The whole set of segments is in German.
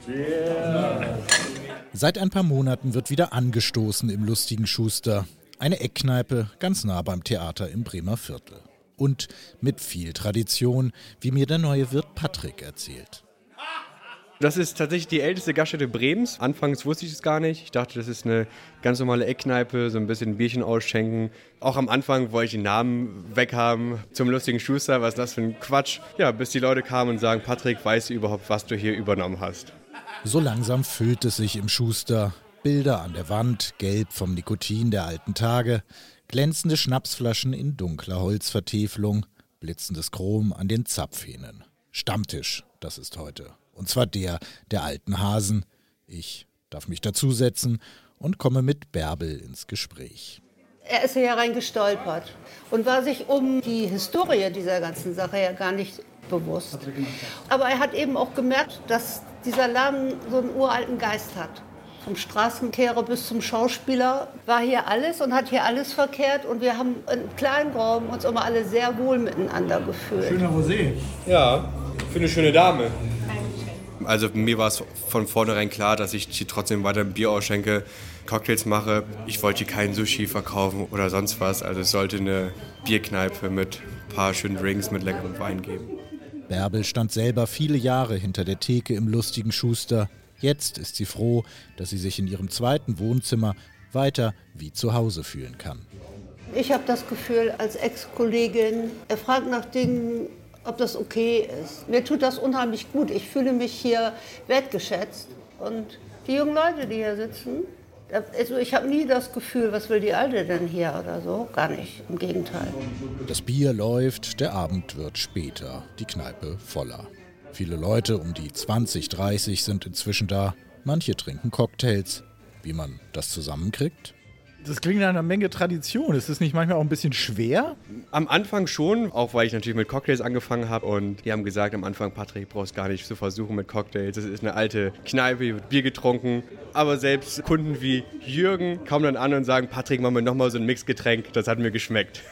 Seit ein paar Monaten wird wieder angestoßen im Lustigen Schuster. Eine Eckkneipe ganz nah beim Theater im Bremer Viertel. Und mit viel Tradition, wie mir der neue Wirt Patrick erzählt. Das ist tatsächlich die älteste Gaststätte Bremens. Anfangs wusste ich es gar nicht. Ich dachte, das ist eine ganz normale Eckkneipe, so ein bisschen Bierchen ausschenken. Auch am Anfang wollte ich den Namen weghaben zum Lustigen Schuster. Was ist das für ein Quatsch? Ja, bis die Leute kamen und sagen, Patrick, weißt du überhaupt, was du hier übernommen hast? So langsam füllt es sich im Schuster. Bilder an der Wand, gelb vom Nikotin der alten Tage, glänzende Schnapsflaschen in dunkler Holzvertäfelung, blitzendes Chrom an den Zapfhähnen. Stammtisch, das ist heute. Und zwar der alten Hasen. Ich darf mich dazusetzen und komme mit Bärbel ins Gespräch. Er ist hier reingestolpert und war sich um die Historie dieser ganzen Sache ja gar nicht bewusst. Aber er hat eben auch gemerkt, dass dieser Laden so einen uralten Geist hat. Vom Straßenkehrer bis zum Schauspieler war hier alles und hat hier alles verkehrt. Und wir haben in kleinen Raum uns immer alle sehr wohl miteinander gefühlt. Schöner Rosé. Ja, für eine schöne Dame. Also mir war es von vornherein klar, dass ich hier trotzdem weiter Bier ausschenke, Cocktails mache. Ich wollte hier keinen Sushi verkaufen oder sonst was. Also es sollte eine Bierkneipe mit ein paar schönen Drinks mit leckerem Wein geben. Bärbel stand selber viele Jahre hinter der Theke im Lustigen Schuster. Jetzt ist sie froh, dass sie sich in ihrem zweiten Wohnzimmer weiter wie zu Hause fühlen kann. Ich habe das Gefühl, als Ex-Kollegin, er fragt nach Dingen, ob das okay ist. Mir tut das unheimlich gut. Ich fühle mich hier wertgeschätzt. Und die jungen Leute, die hier sitzen, also ich habe nie das Gefühl, was will die Alte denn hier oder so. Gar nicht, im Gegenteil. Das Bier läuft, der Abend wird später, die Kneipe voller. Viele Leute um die 20, 30 sind inzwischen da. Manche trinken Cocktails. Wie man das zusammenkriegt? Das klingt nach einer Menge Tradition. Ist das nicht manchmal auch ein bisschen schwer? Am Anfang schon, auch weil ich natürlich mit Cocktails angefangen habe. Und die haben gesagt am Anfang, Patrick, brauchst gar nicht zu versuchen mit Cocktails. Das ist eine alte Kneipe, hier wird Bier getrunken. Aber selbst Kunden wie Jürgen kommen dann an und sagen, Patrick, mach mir nochmal so ein Mixgetränk. Das hat mir geschmeckt.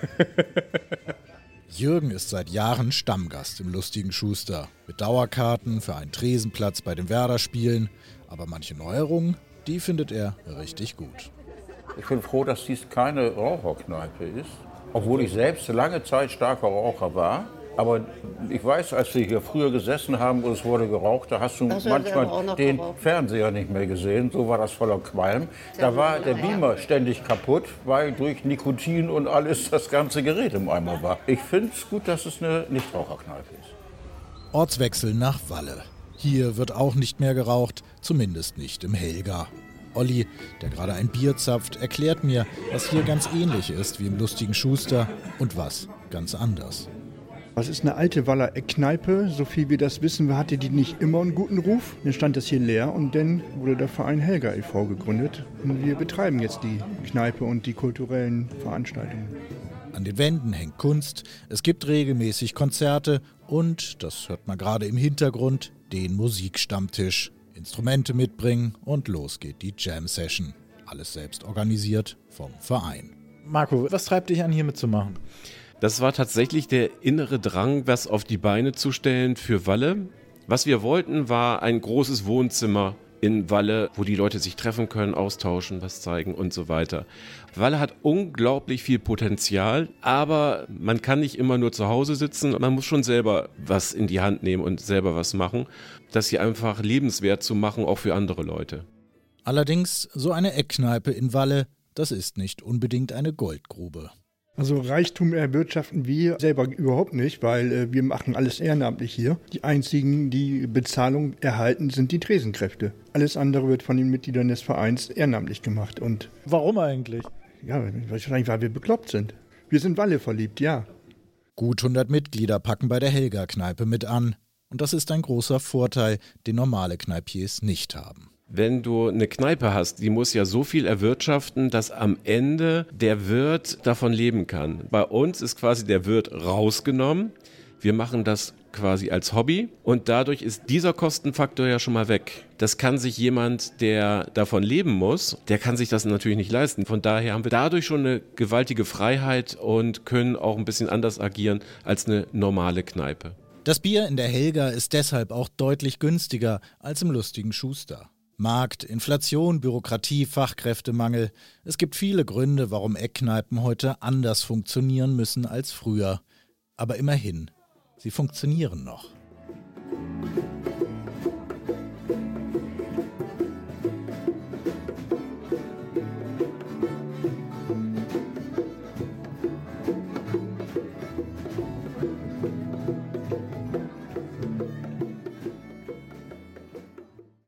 Jürgen ist seit Jahren Stammgast im Lustigen Schuster. Mit Dauerkarten für einen Tresenplatz bei den Werder-Spielen. Aber manche Neuerungen, die findet er richtig gut. Ich bin froh, dass dies keine Raucherkneipe ist, obwohl ich selbst lange Zeit starker Raucher war. Aber ich weiß, als wir hier früher gesessen haben und es wurde geraucht, da hast du manchmal den Fernseher nicht mehr gesehen. So war das voller Qualm. Da war der Beamer ständig kaputt, weil durch Nikotin und alles das ganze Gerät im Eimer war. Ich finde es gut, dass es eine Nichtraucherkneipe ist. Ortswechsel nach Walle. Hier wird auch nicht mehr geraucht, zumindest nicht im Helga. Olli, der gerade ein Bier zapft, erklärt mir, was hier ganz ähnlich ist wie im Lustigen Schuster und was ganz anders. Das ist eine alte Waller Eckkneipe. So viel wir das wissen, hatte die nicht immer einen guten Ruf. Dann stand das hier leer und dann wurde der Verein Helga e.V. gegründet. Und wir betreiben jetzt die Kneipe und die kulturellen Veranstaltungen. An den Wänden hängt Kunst, es gibt regelmäßig Konzerte und, das hört man gerade im Hintergrund, den Musikstammtisch. Instrumente mitbringen und los geht die Jam-Session. Alles selbst organisiert vom Verein. Marco, was treibt dich an, hier mitzumachen? Das war tatsächlich der innere Drang, was auf die Beine zu stellen für Walle. Was wir wollten, war ein großes Wohnzimmer in Walle, wo die Leute sich treffen können, austauschen, was zeigen und so weiter. Walle hat unglaublich viel Potenzial, aber man kann nicht immer nur zu Hause sitzen. Man muss schon selber was in die Hand nehmen und selber was machen, das hier einfach lebenswert zu machen, auch für andere Leute. Allerdings, so eine Eckkneipe in Walle, das ist nicht unbedingt eine Goldgrube. Also Reichtum erwirtschaften wir selber überhaupt nicht, weil wir machen alles ehrenamtlich hier. Die einzigen, die Bezahlung erhalten, sind die Tresenkräfte. Alles andere wird von den Mitgliedern des Vereins ehrenamtlich gemacht. Und warum eigentlich? Ja, wahrscheinlich, weil wir bekloppt sind. Wir sind Walle verliebt, ja. Gut 100 Mitglieder packen bei der Helga-Kneipe mit an. Und das ist ein großer Vorteil, den normale Kneipiers nicht haben. Wenn du eine Kneipe hast, die muss ja so viel erwirtschaften, dass am Ende der Wirt davon leben kann. Bei uns ist quasi der Wirt rausgenommen. Wir machen das quasi als Hobby und dadurch ist dieser Kostenfaktor ja schon mal weg. Das kann sich jemand, der davon leben muss, der kann sich das natürlich nicht leisten. Von daher haben wir dadurch schon eine gewaltige Freiheit und können auch ein bisschen anders agieren als eine normale Kneipe. Das Bier in der Helga ist deshalb auch deutlich günstiger als im lustigen Schuster. Markt, Inflation, Bürokratie, Fachkräftemangel. Es gibt viele Gründe, warum Eckkneipen heute anders funktionieren müssen als früher. Aber immerhin, sie funktionieren noch.